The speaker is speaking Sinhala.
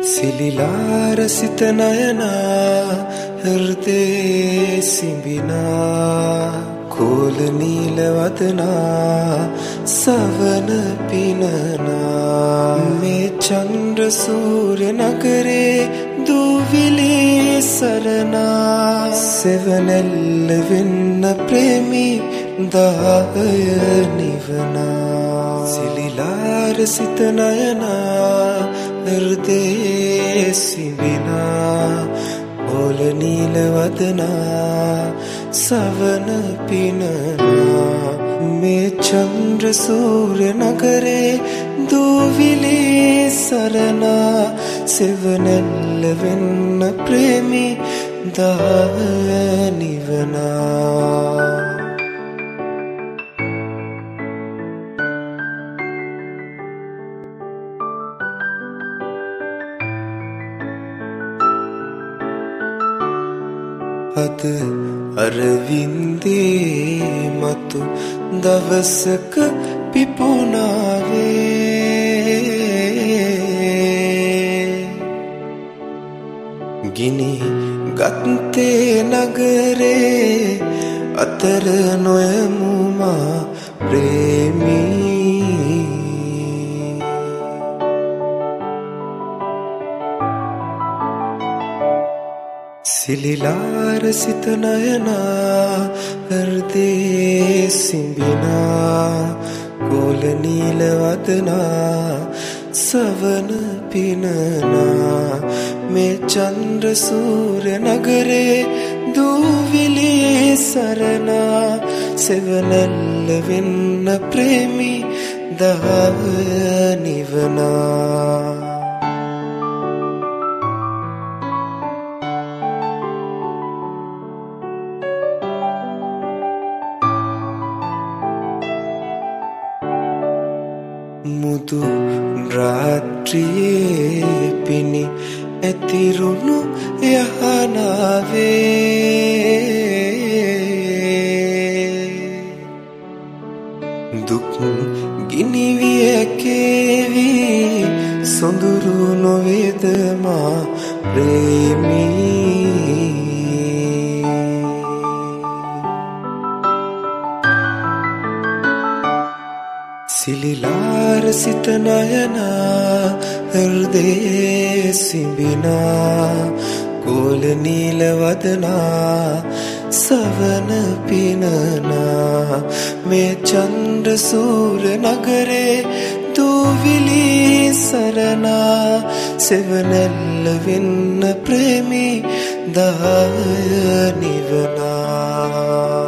සිලිලා රසිත නයනා හෘදේ සිඹිනා කෝල නීල වදනා සවන පිනනා මේ චන්ද්‍ර සූර්ය නගරේ දූවිලි සරණා සෙවණැල්ල වෙන්න ප්‍රේමී දාය නිවනා සිලිලා රසිත නයනා හෘදේ සිඹිනා ඕල නීල වදනා සවන පිනනා මේ චන්ද්‍ර සූර්ය නගරේ දූවිලි සරණා සෙවණැල්ල වෙන්න ප්‍රේමී දාය නිවනා අද අරවින්දේ මතු දවසක පිපුණාවේ ගිනි ගත්තේ නගරේ අතර නොයමුමා ප්‍රේමී සිලිලා රසිත නයනා හෘදේ සිඹිනා කෝල නීල වදනා සවන පිනනා මේ චන්ද්‍ර සූර්ය නගරේ දූවිලි සරණා සෙවණැල්ල වෙන්න ප්‍රේමී දාය නිවනා මුදු රාත්‍රියේ පිණි ඇතිරුණු යහනාවේ දුක් ගිනිවිය කේවි සොඳුරු නොවේද මා ප්‍රේමී සිලිලා රසිත නයනා හෘදේ සිඹිනා කෝල නීල වදනා සවන පිනනා මේ චන්ද්‍ර සූර්ය නගරේ දූවිලි සරණා සෙවණැල්ල වෙන්න ප්‍රේමී දාය නිවනා